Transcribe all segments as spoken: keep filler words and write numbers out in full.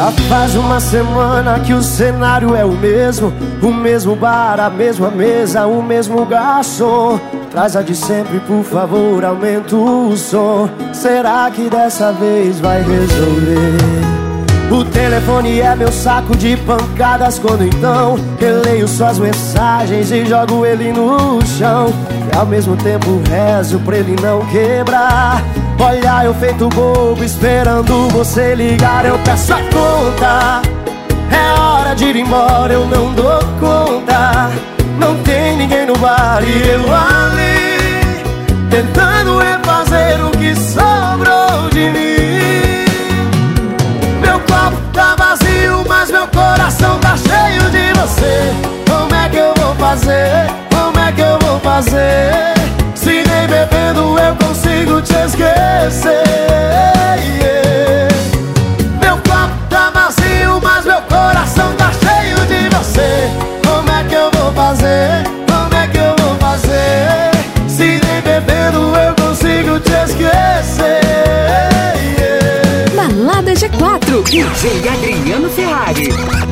Já faz uma semana que o cenário é o mesmo, o mesmo bar, a mesma mesa, o mesmo garçom. Traz a de sempre, por favor, aumenta o som. Será que dessa vez vai resolver? O telefone é meu saco de pancadas. Quando então eu leio suas mensagens e jogo ele no chão, e ao mesmo tempo rezo pra ele não quebrar. Olha, eu feito bobo esperando você ligar. Eu peço a conta, é hora de ir embora, eu não dou conta. Não tem ninguém no bar e eu ali tentando refazer o que sobrou de mim. Meu copo tá vazio, mas meu coração tá cheio de você. Como é que eu vou fazer? Como é que eu vou fazer? Se nem bebendo eu consigo te esquecer. Meu copo tá vazio, mas meu coração tá cheio de você. Como é que eu vou fazer? Como é que eu vou fazer? Se nem bebendo eu consigo te esquecer. Balada G quatro, D J Adriano Ferrari.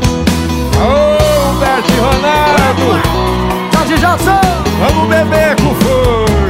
Ô, Bert Ronaldo, Jorge Johnson, vamos beber com força.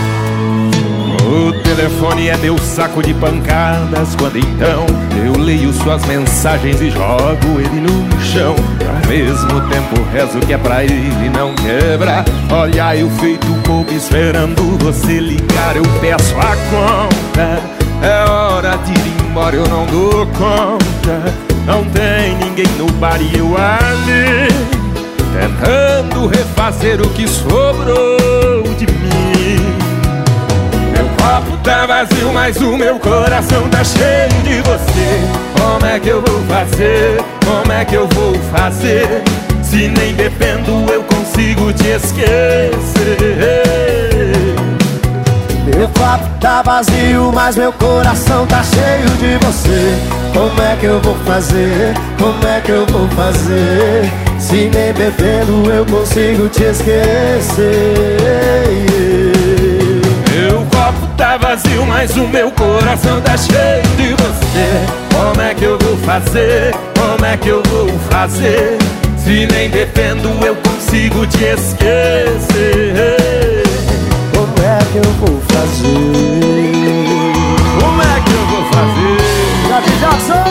O telefone é meu saco de pancadas. Quando então eu leio suas mensagens e jogo ele no chão, ao mesmo tempo rezo que é pra ele não quebrar. Olha, eu feito bobo esperando você ligar. Eu peço a conta, é hora de ir embora, eu não dou conta. Não tem ninguém no bar e eu ali tentando refazer o que sobrou de mim. Meu copo tá vazio, mas o meu coração tá cheio de você. Como é que eu vou fazer? Como é que eu vou fazer? Se nem bebendo eu consigo te esquecer. meu copo tá vazio, mas meu coração tá cheio de você. Como é que eu vou fazer? Como é que eu vou fazer? Se nem bebendo eu consigo te esquecer. Meu copo tá vazio, mas o meu coração tá cheio de você. Como é que eu vou fazer? Como é que eu vou fazer? Se nem bebendo eu consigo te esquecer. Como é que eu vou fazer? Como é que eu vou fazer? Jorge Johnson,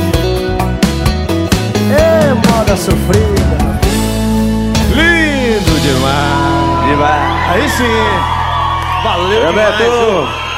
é moda sofrida. Lindo demais. Aí sim. Valeu, Beto. demais.